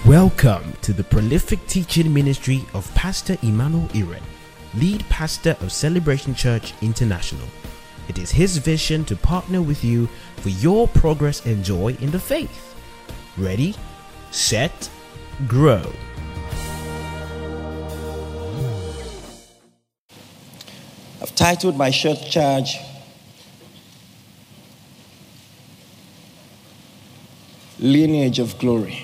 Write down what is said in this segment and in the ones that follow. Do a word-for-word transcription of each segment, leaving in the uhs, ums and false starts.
Welcome to the prolific teaching ministry of Pastor Emmanuel Iren, lead pastor of Celebration Church International. It is his vision to partner with you for your progress and joy in the faith. Ready, set, grow. I've titled my short charge, Lineage of Glory.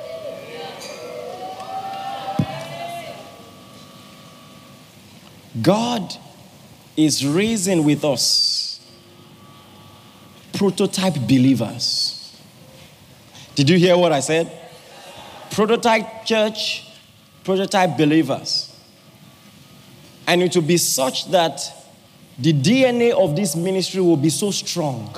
God is raising with us prototype believers. Did you hear what I said? Prototype church, prototype believers. And it will be such that the D N A of this ministry will be so strong.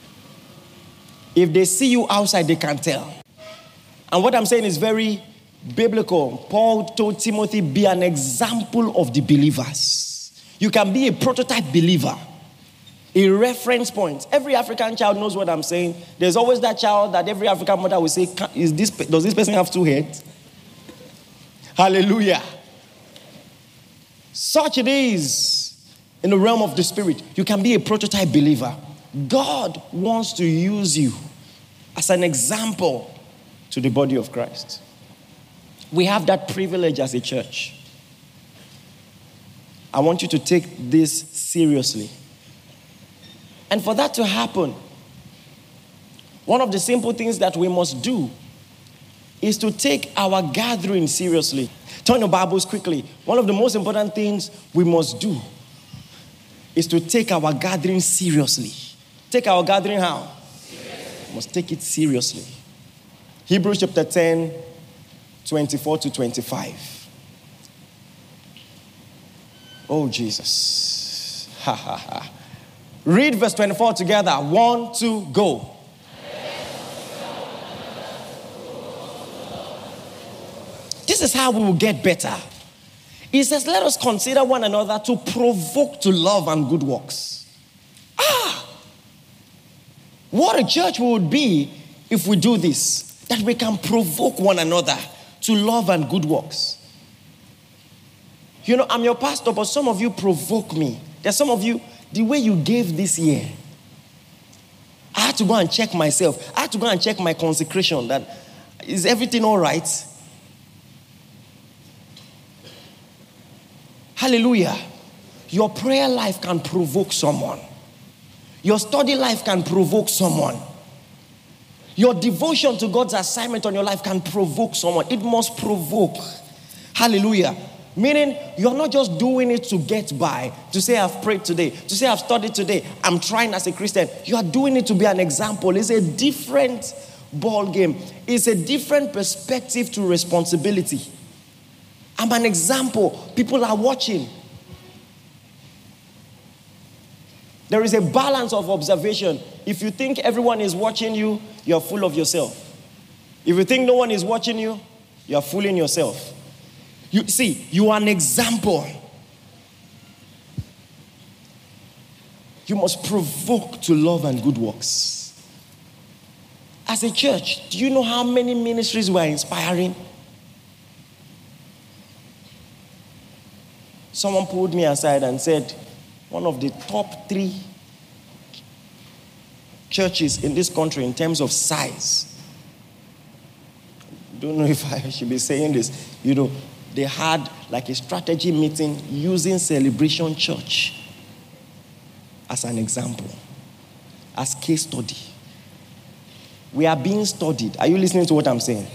If they see you outside, they can tell. And what I'm saying is very biblical. Paul told Timothy, be an example of the believers. You can be a prototype believer, a reference point. Every African child knows what I'm saying. There's always that child that every African mother will say, "Is this, does this person have two heads?" Hallelujah. Such it is in the realm of the spirit. You can be a prototype believer. God wants to use you as an example to the body of Christ. We have that privilege as a church. I want you to take this seriously. And for that to happen, one of the simple things that we must do is to take our gathering seriously. Turn your Bibles quickly. One of the most important things we must do is to take our gathering seriously. Take our gathering how? Seriously. We must take it seriously. Hebrews chapter ten, twenty-four to twenty-five. Oh, Jesus. Ha, ha, ha. Read verse twenty-four together. One, two, go. This is how we will get better. He says, let us consider one another to provoke to love and good works. Ah! What a church we would be if we do this. That we can provoke one another to love and good works. You know, I'm your pastor, but some of you provoke me. There's some of you, the way you gave this year, I had to go and check myself. I had to go and check my consecration. That is everything all right? Hallelujah. Your prayer life can provoke someone. Your study life can provoke someone. Your devotion to God's assignment on your life can provoke someone. It must provoke. Hallelujah. Meaning, you're not just doing it to get by, to say I've prayed today, to say I've studied today, I'm trying as a Christian. You are doing it to be an example. It's a different ball game. It's a different perspective to responsibility. I'm an example. People are watching. There is a balance of observation. If you think everyone is watching you, you're full of yourself. If you think no one is watching you, you're fooling yourself. You see, you are an example. You must provoke to love and good works. As a church, do you know how many ministries we are inspiring? Someone pulled me aside and said, one of the top three churches in this country in terms of size. I don't know if I should be saying this. You know, they had like a strategy meeting using Celebration Church as an example, as case study. We are being studied. Are you listening to what I'm saying?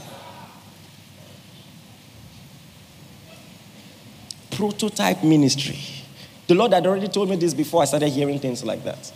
Prototype ministry. The Lord had already told me this before I started hearing things like that.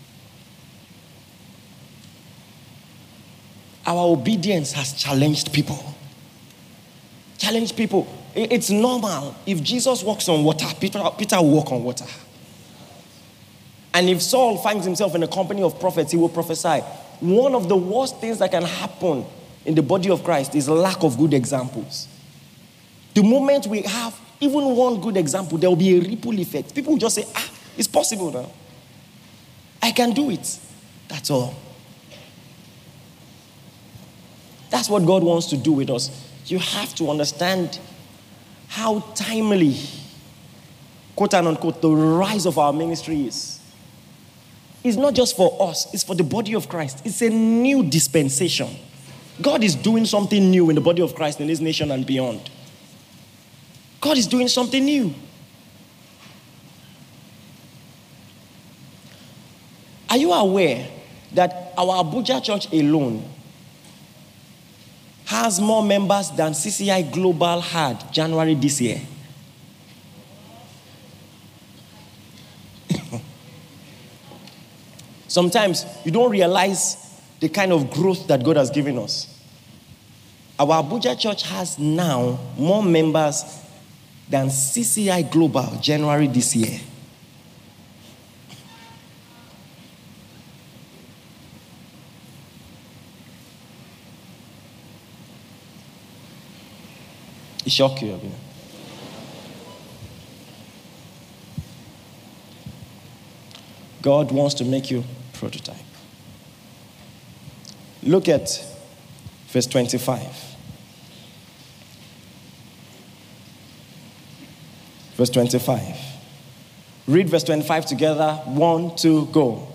Our obedience has challenged people. Challenged people. It's normal. If Jesus walks on water, Peter, Peter will walk on water. And if Saul finds himself in the company of prophets, he will prophesy. One of the worst things that can happen in the body of Christ is lack of good examples. The moment we have even one good example, there will be a ripple effect. People will just say, ah, it's possible now. I can do it. That's all. That's what God wants to do with us. You have to understand how timely, quote and unquote, the rise of our ministry is. It's not just for us, it's for the body of Christ. It's a new dispensation. God is doing something new in the body of Christ in this nation and beyond. God is doing something new. Are you aware that our Abuja church alone has more members than C C I Global had January this year? Sometimes you don't realize the kind of growth that God has given us. Our Abuja church has now more members than C C I Global January this year. It shocked you, Abina. God wants to make you prototype. Look at verse twenty-five. Verse twenty-five. Read verse twenty-five together. One, two, go.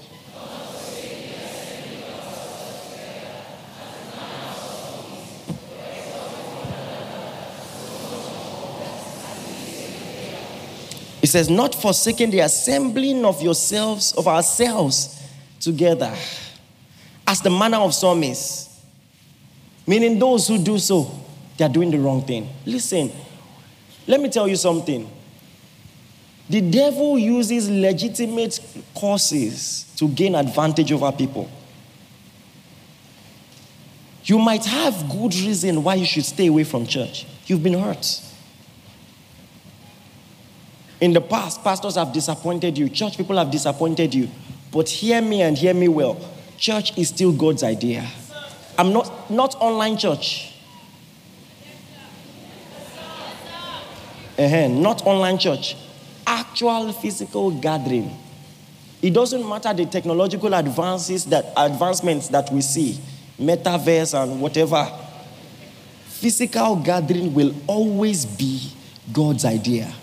It says, not forsaking the assembling of yourselves, of ourselves together, as the manner of some is. Meaning those who do so, they are doing the wrong thing. Listen, let me tell you something. The devil uses legitimate causes to gain advantage over people. You might have good reason why you should stay away from church. You've been hurt. In the past, pastors have disappointed you. Church people have disappointed you. But hear me and hear me well. Church is still God's idea. I'm not, not online church. Uh-huh, not online church. Actual physical gathering. It doesn't matter the technological advances that advancements that we see, metaverse and whatever. Physical gathering will always be God's idea.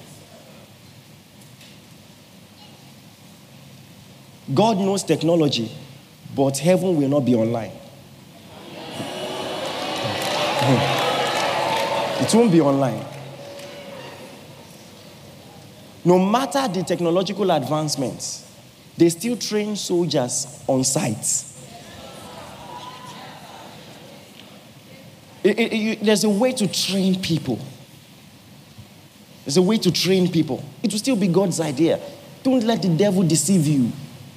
God knows technology, but heaven will not be online. It won't be online. No matter the technological advancements, they still train soldiers on site. It, it, it, there's a way to train people. There's a way to train people. It will still be God's idea. Don't let the devil deceive you.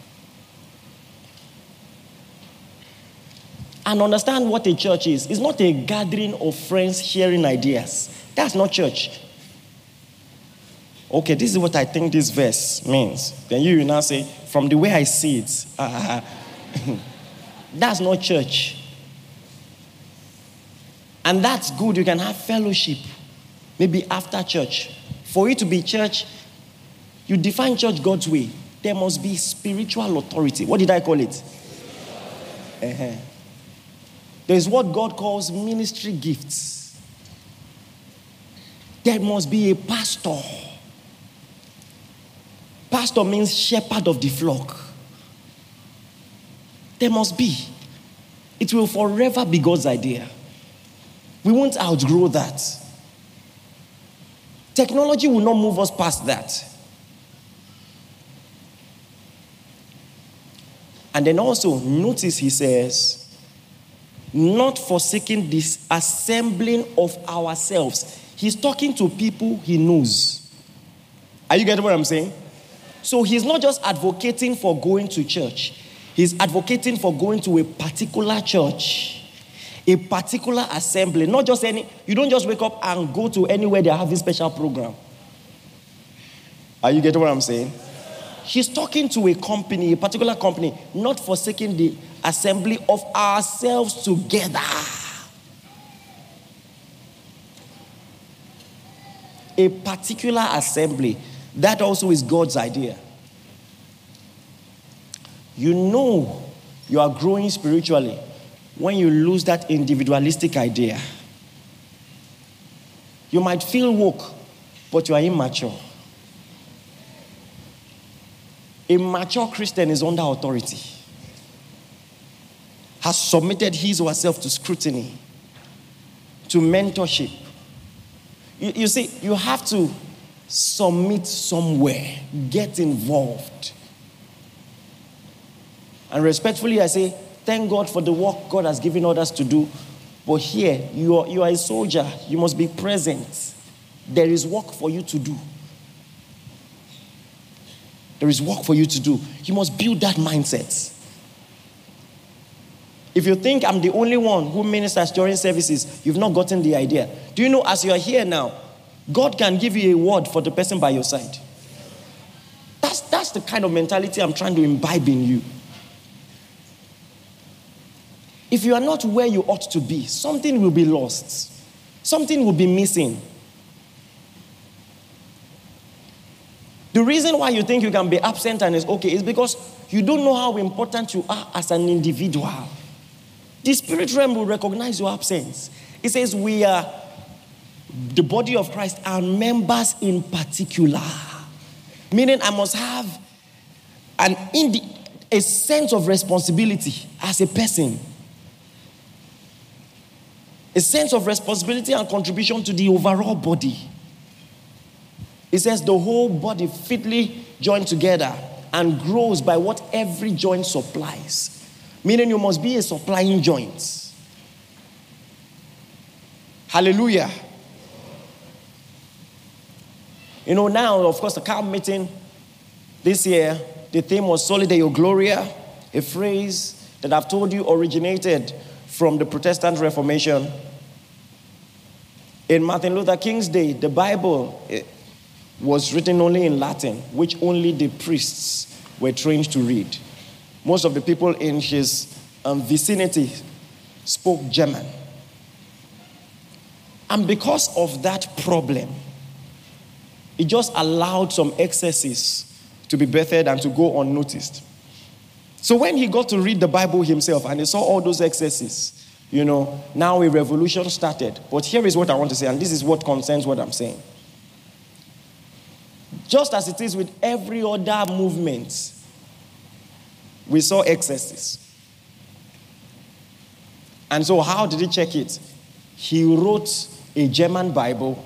And understand what a church is. It's not a gathering of friends sharing ideas. That's not church. Okay, this is what I think this verse means. Then you will now say, from the way I see it, uh, that's not church. And that's good. You can have fellowship, maybe after church. For it to be church, you define church God's way. There must be spiritual authority. What did I call it? Uh-huh. There's what God calls ministry gifts. There must be a pastor. Pastor means shepherd of the flock. There must be. It will forever be God's idea. We won't outgrow that. Technology will not move us past that. And then also, notice he says, not forsaking this assembling of ourselves. He's talking to people he knows. Are you getting what I'm saying? So he's not just advocating for going to church. He's advocating for going to a particular church, a particular assembly. Not just any, you don't just wake up and go to anywhere they're having special program. Are you getting what I'm saying? He's talking to a company, a particular company, not forsaking the assembly of ourselves together. A particular assembly. That also is God's idea. You know you are growing spiritually when you lose that individualistic idea. You might feel woke, but you are immature. A mature Christian is under authority, has submitted his or herself to scrutiny, to mentorship. You, you see, you have to submit somewhere, get involved. And respectfully, I say, thank God for the work God has given others to do. But here, you are, you are a soldier. You must be present. There is work for you to do. There is work for you to do. You must build that mindset. If you think I'm the only one who ministers during services, you've not gotten the idea. Do you know, as you are here now, God can give you a word for the person by your side. That's, that's the kind of mentality I'm trying to imbibe in you. If you are not where you ought to be, something will be lost. Something will be missing. The reason why you think you can be absent and it's okay is because you don't know how important you are as an individual. The spirit realm will recognize your absence. It says we are the body of Christ, our members in particular. Meaning I must have an indi- a sense of responsibility as a person. A sense of responsibility and contribution to the overall body. It says the whole body fitly joined together and grows by what every joint supplies. Meaning you must be a supplying joint. Hallelujah. You know, now, of course, the camp meeting this year, the theme was Soli Deo Gloria, a phrase that I've told you originated from the Protestant Reformation. In Martin Luther King's day, the Bible was written only in Latin, which only the priests were trained to read. Most of the people in his um, vicinity spoke German. And because of that problem, it just allowed some excesses to be birthed and to go unnoticed. So when he got to read the Bible himself and he saw all those excesses, you know, now a revolution started. But here is what I want to say, and this is what concerns what I'm saying. Just as it is with every other movement, we saw excesses. And so how did he check it? He wrote a German Bible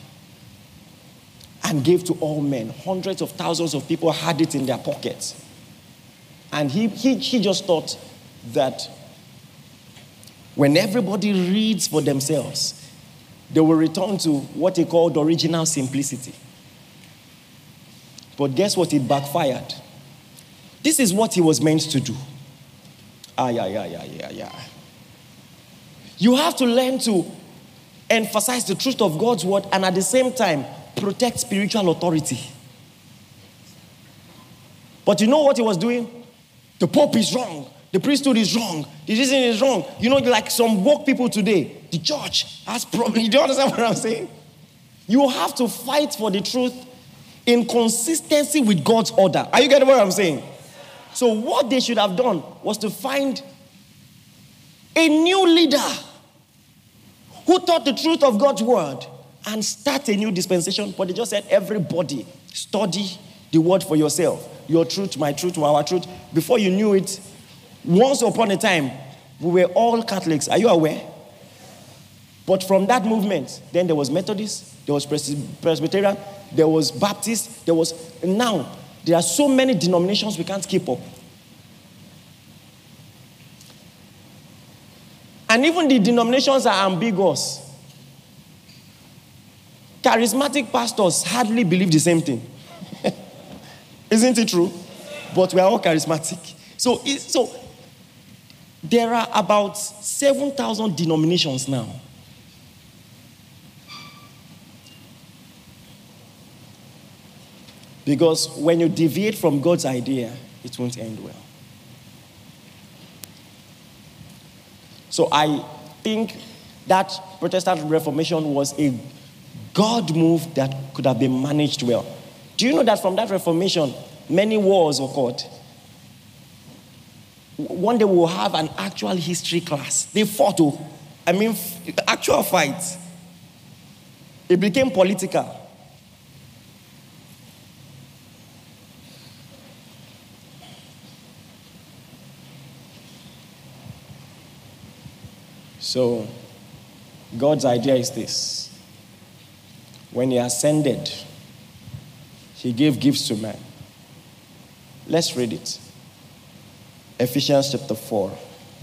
and gave to all men. Hundreds of thousands of people had it in their pockets. And he, he, he just thought that when everybody reads for themselves, they will return to what he called original simplicity. But guess what? It backfired. This is what he was meant to do. Ah, yeah, yeah, yeah, yeah, yeah. You have to learn to emphasize the truth of God's word and at the same time protect spiritual authority. But you know what he was doing? The Pope is wrong. The priesthood is wrong. The reason is wrong. You know, like some woke people today, the church has problems. You don't understand what I'm saying? You have to fight for the truth in consistency with God's order. Are you getting what I'm saying? So what they should have done was to find a new leader who taught the truth of God's word and start a new dispensation. But they just said, everybody study the word for yourself. Your truth, my truth, our truth. Before you knew it, once upon a time, we were all Catholics. Are you aware? But from that movement, then there was Methodist, there was Presbyterian, there was Baptist, there was... Now, there are so many denominations we can't keep up. And even the denominations are ambiguous. Charismatic pastors hardly believe the same thing. Isn't it true? But we are all charismatic. So, so there are about seven thousand denominations now. Because when you deviate from God's idea, it won't end well. So I think that Protestant Reformation was a God move that could have been managed well. Do you know that from that Reformation, many wars occurred? one day we'll have an actual history class. They fought, oh, I mean, actual fight. It became political. So, God's idea is this. When he ascended, he gave gifts to man. Let's read it. Ephesians chapter four.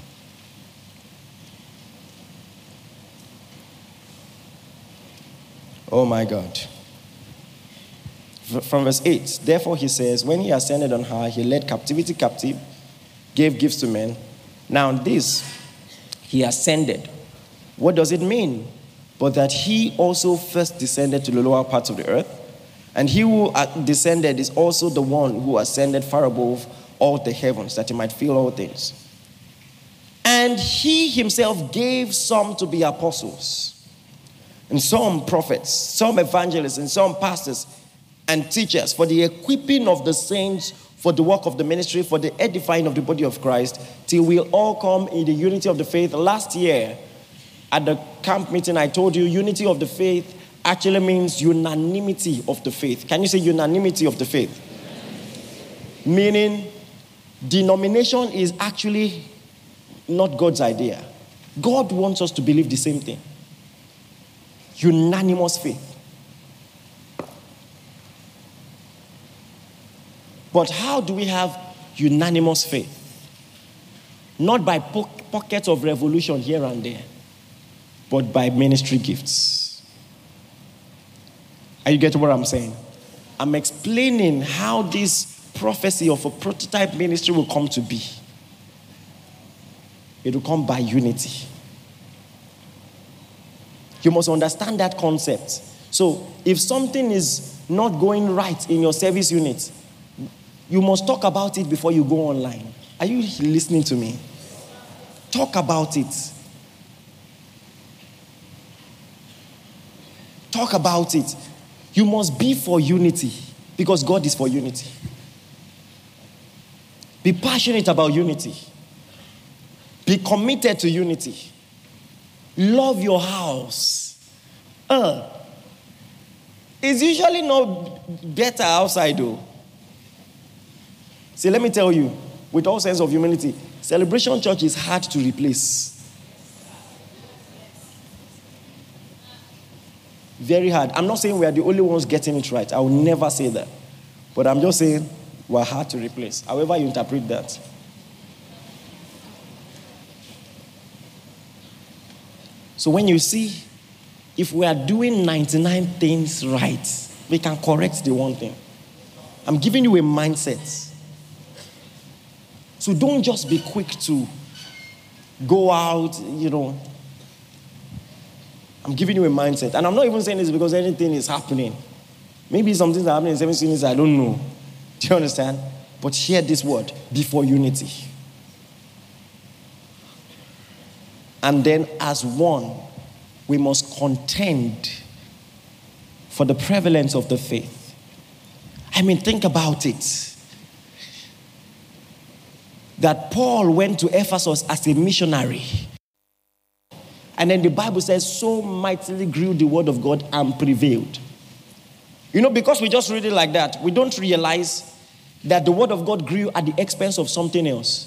Oh my God. From verse eight. Therefore he says, when he ascended on high, he led captivity captive, gave gifts to men. Now this, he ascended. What does it mean? But that he also first descended to the lower parts of the earth. And he who descended is also the one who ascended far above all the heavens, that he might fill all things. And he himself gave some to be apostles, and some prophets, some evangelists, and some pastors and teachers, for the equipping of the saints, for the work of the ministry, for the edifying of the body of Christ, till we all come in the unity of the faith. Last year, at the camp meeting, I told you unity of the faith actually means unanimity of the faith. Can you say unanimity of the faith? Meaning, denomination is actually not God's idea. God wants us to believe the same thing. Unanimous faith. But how do we have unanimous faith? Not by po- pockets of revolution here and there, but by ministry gifts. Are you getting what I'm saying? I'm explaining how this prophecy of a prototype ministry will come to be. It will come by unity. You must understand that concept. So, if something is not going right in your service unit, you must talk about it before you go online. Are you listening to me? Talk about it. Talk about it. You must be for unity, because God is for unity. Be passionate about unity. Be committed to unity. Love your house. Uh, it's usually not better outside though. See, let me tell you, with all sense of humility, Celebration Church is hard to replace. Very hard. I'm not saying we are the only ones getting it right. I will never say that. But I'm just saying we're hard to replace. However you interpret that. So when you see, if we are doing ninety-nine things right, we can correct the one thing. I'm giving you a mindset. So don't just be quick to go out, you know. I'm giving you a mindset. And I'm not even saying this because anything is happening. Maybe some things are happening in seven units, I don't know. Do you understand? But hear this word, before unity. And then as one, we must contend for the prevalence of the faith. I mean, think about it. That Paul went to Ephesus as a missionary. And then the Bible says, so mightily grew the word of God and prevailed. You know, because we just read it like that, we don't realize that the word of God grew at the expense of something else.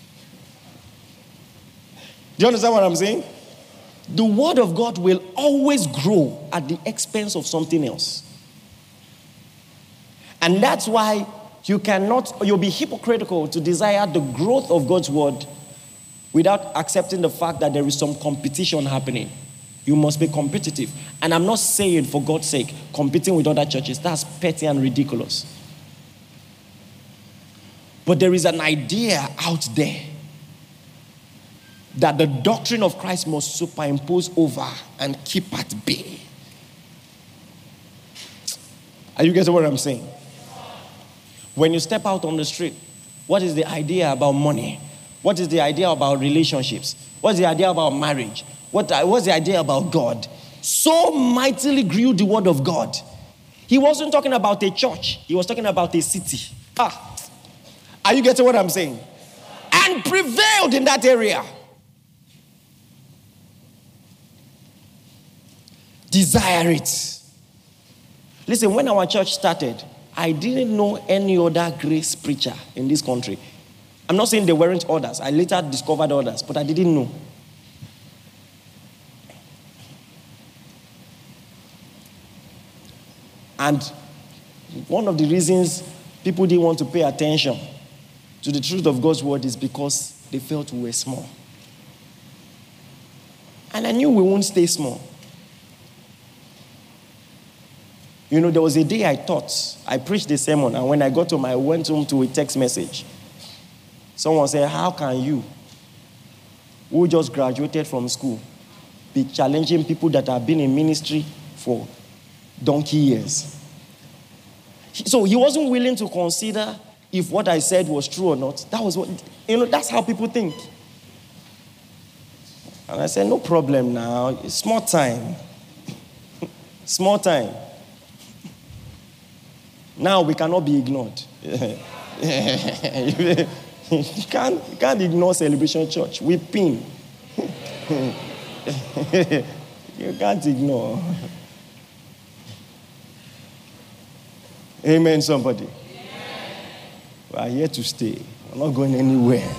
Do you understand what I'm saying? The word of God will always grow at the expense of something else. And that's why you cannot, you'll be hypocritical to desire the growth of God's word without accepting the fact that there is some competition happening. You must be competitive. And I'm not saying, for God's sake, competing with other churches. That's petty and ridiculous. But there is an idea out there that the doctrine of Christ must superimpose over and keep at bay. Are you getting what I'm saying? When you step out on the street, what is the idea about money? What is the idea about relationships? What's the idea about marriage? What, what's the idea about God? So mightily grew the word of God. He wasn't talking about a church. He was talking about a city. Ah, are you getting what I'm saying? and prevailed in that area. Desire it. Listen, when our church started, I didn't know any other grace preacher in this country. I'm not saying there weren't others. I later discovered others, but I didn't know. And one of the reasons people didn't want to pay attention to the truth of God's word is because they felt we were small. And I knew we won't stay small. You know, there was a day I taught, I preached a sermon, and when I got home, I went home to a text message. Someone said, how can you, who just graduated from school, be challenging people that have been in ministry for donkey years? So he wasn't willing to consider if what I said was true or not. That was what, you know, that's how people think. And I said, no problem now, it's small time. Small time. Now we cannot be ignored. you, can't, you can't ignore Celebration Church. We pin. You can't ignore. Amen, somebody. Amen. We are here to stay. We're not going anywhere.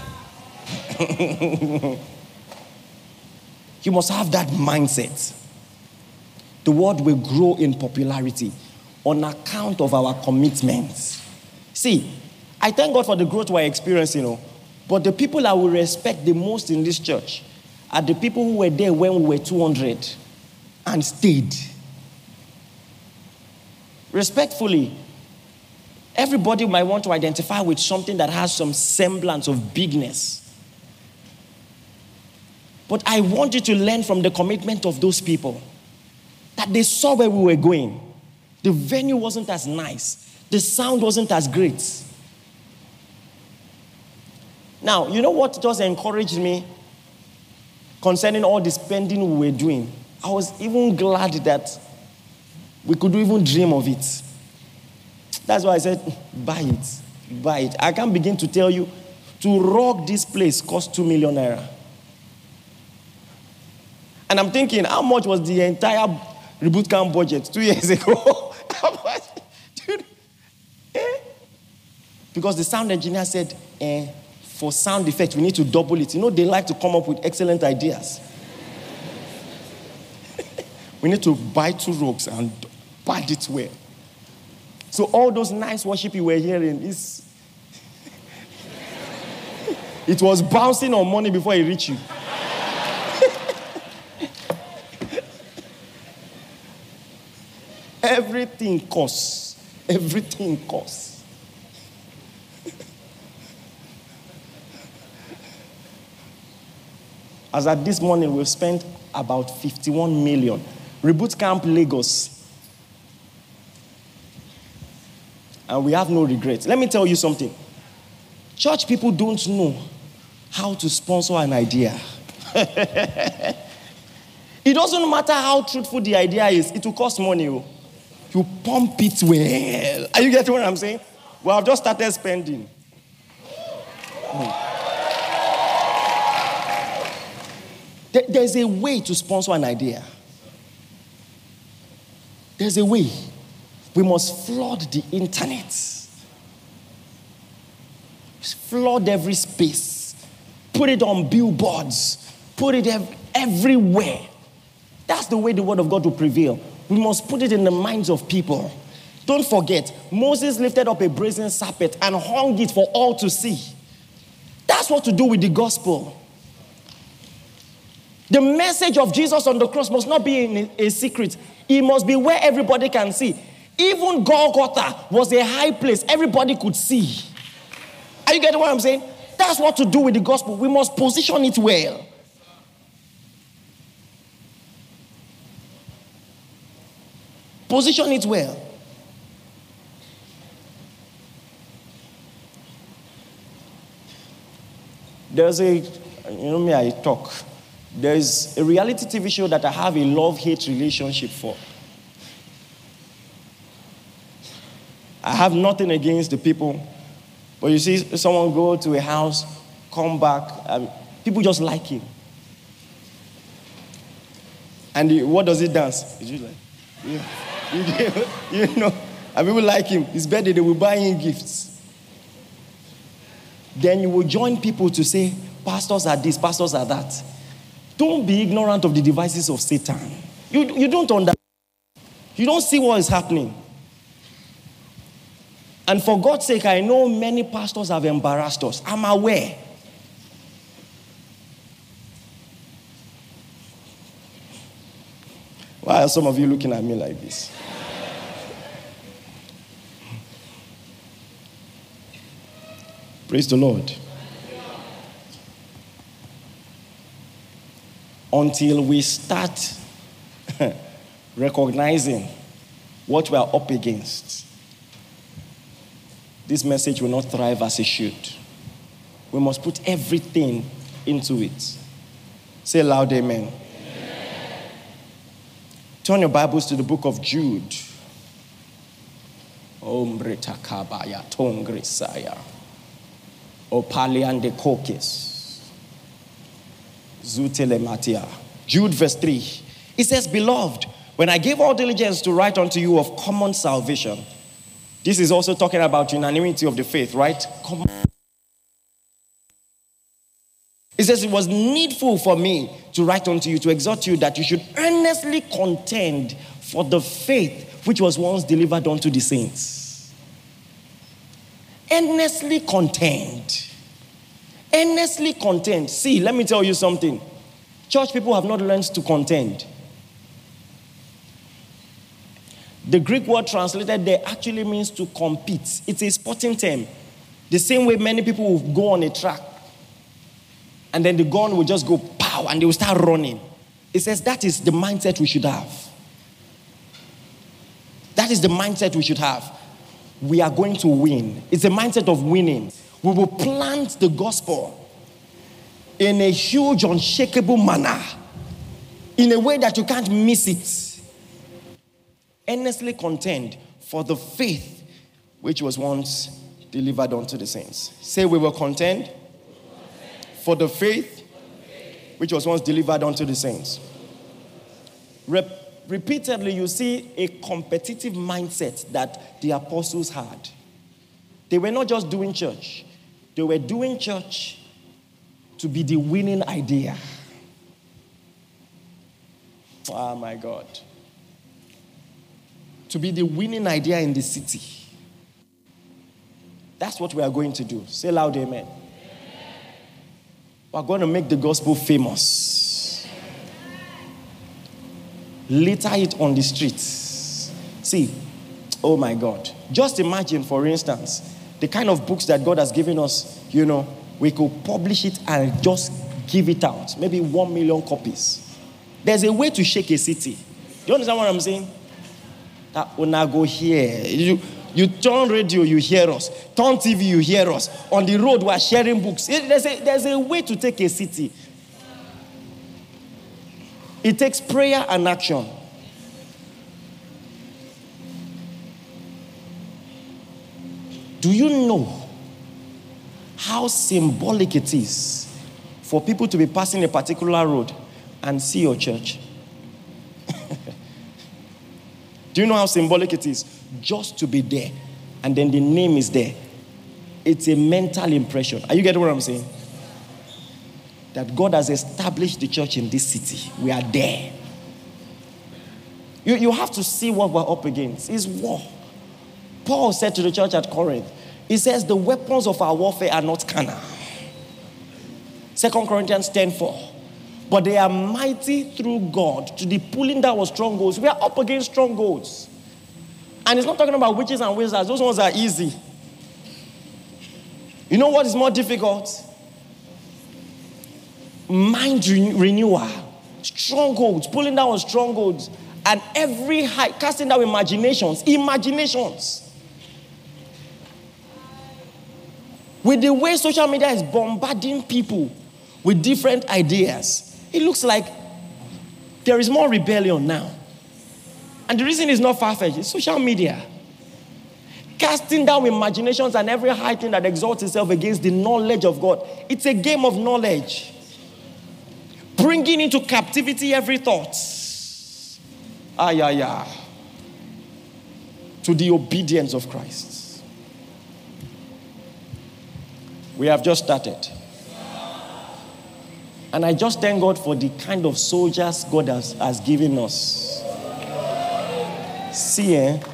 You must have that mindset. The word will grow in popularity on account of our commitments. See, I thank God for the growth we're experiencing, you know, but the people I will respect the most in this church are the people who were there when we were two hundred and stayed. Respectfully, everybody might want to identify with something that has some semblance of bigness. But I want you to learn from the commitment of those people that they saw where we were going. The venue wasn't as nice. The sound wasn't as great. Now, you know what just encouraged me concerning all the spending we were doing? I was even glad that we could even dream of it. That's why I said, buy it, buy it. I can't begin to tell you, to rock this place cost two million naira. And I'm thinking, how much was the entire Reboot Camp budget two years ago? Dude, eh? Because the sound engineer said, eh, for sound effects, we need to double it. You know, they like to come up with excellent ideas. We need to buy two ropes and band it well. So all those nice worship you were hearing, is it was bouncing on money before it reached you. Everything costs. Everything costs. As at this morning, we've spent about fifty-one million. Reboot Camp Lagos. And we have no regrets. Let me tell you something. Church people don't know how to sponsor an idea. It doesn't matter how truthful the idea is, it will cost money. Oh. You pump it well. Are you getting what I'm saying? Well, I've just started spending. There, there's a way to sponsor an idea. There's a way. We must flood the internet. Flood every space. Put it on billboards. Put it ev- everywhere. That's the way the word of God will prevail. We must put it in the minds of people. Don't forget, Moses lifted up a brazen serpent and hung it for all to see. That's what to do with the gospel. The message of Jesus on the cross must not be in a secret. It must be where everybody can see. Even Golgotha was a high place everybody could see. Are you getting what I'm saying? That's what to do with the gospel. We must position it well. Position it well. There's a, you know me, I talk. There's a reality T V show that I have a love-hate relationship for. I have nothing against the people. But you see someone go to a house, come back, and people just like him. And he, what does he dance? He's just like, yeah. you, you know, and people like him. His birthday, they will buy him gifts. Then you will join people to say, pastors are this, pastors are that. Don't be ignorant of the devices of Satan. You, you don't understand. You don't see what is happening. And for God's sake, I know many pastors have embarrassed us. I'm aware. Why are some of you looking at me like this? Praise the Lord. Until we start recognizing what we are up against, this message will not thrive as it should. We must put everything into it. Say loud, amen. Amen. Turn your Bibles to the book of Jude. Ombre takabaya tongrisaya. Opaliande kokis. Zutelematia. Jude verse three. It says, beloved, when I gave all diligence to write unto you of common salvation. This is also talking about unanimity of the faith, right? Common. It says, it was needful for me to write unto you, to exhort you that you should earnestly contend for the faith which was once delivered unto the saints. Earnestly contend. Earnestly contend. See, let me tell you something. Church people have not learned to contend. The Greek word translated there actually means to compete. It's a sporting term. The same way many people will go on a track and then the gun will just go pow and they will start running. It says that is the mindset we should have. That is the mindset we should have. We are going to win. It's a mindset of winning. We will plant the gospel in a huge, unshakable manner, in a way that you can't miss it. Earnestly contend for the faith which was once delivered unto the saints. Say, we will contend for the faith which was once delivered unto the saints. Rep- repeatedly, you see a competitive mindset that the apostles had. They were not just doing church. They were doing church to be the winning idea. Oh my God. To be the winning idea in the city. That's what we are going to do. Say loud, amen. Amen. We're going to make the gospel famous. Litter it on the streets. See, oh my God. Just imagine, for instance, the kind of books that God has given us, you know, we could publish it and just give it out. Maybe one million copies. There's a way to shake a city. Do you understand what I'm saying? That when I go here, you, you turn radio, you hear us. Turn T V, you hear us. On the road, we are sharing books. There's a, there's a way to take a city. It takes prayer and action. Do you know how symbolic it is for people to be passing a particular road and see your church? Do you know how symbolic it is? Just to be there. And then the name is there. It's a mental impression. Are you getting what I'm saying? That God has established the church in this city. We are there. You, you have to see what we're up against. It's war. Paul said to the church at Corinth, he says, the weapons of our warfare are not carnal. Second Corinthians ten four. But they are mighty through God to the pulling down of strongholds. We are up against strongholds. And it's not talking about witches and wizards. Those ones are easy. You know what is more difficult? Mind re- renewal. Strongholds. Pulling down of strongholds. And every high, casting down imaginations. Imaginations. With the way social media is bombarding people with different ideas, it looks like there is more rebellion now. And the reason is not far-fetched. It's social media. casting down imaginations and every high thing that exalts itself against the knowledge of God. It's a game of knowledge. Bringing into captivity every thought. Ah, yeah, yeah. To the obedience of Christ. We have just started. And I just thank God for the kind of soldiers God has, has given us. See, eh?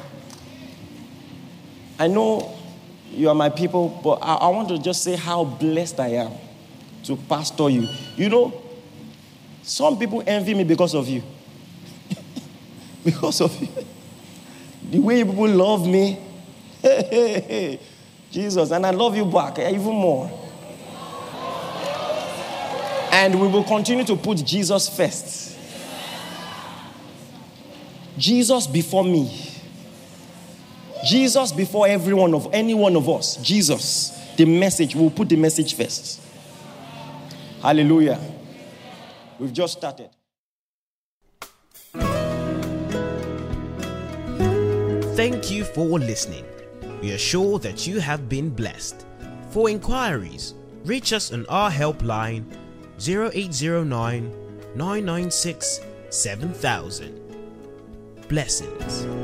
I know you are my people, but I, I want to just say how blessed I am to pastor you. You know, some people envy me because of you. Because of you. The way people love me. Hey, hey, hey. Jesus, and I love you back even more. And we will continue to put Jesus first. Jesus before me. Jesus before every one of any one of us. Jesus, the message, we'll put the message first. Hallelujah. We've just started. Thank you for listening. We are sure that you have been blessed. For inquiries, reach us on our helpline zero eight zero nine, nine nine six, seven thousand. Blessings.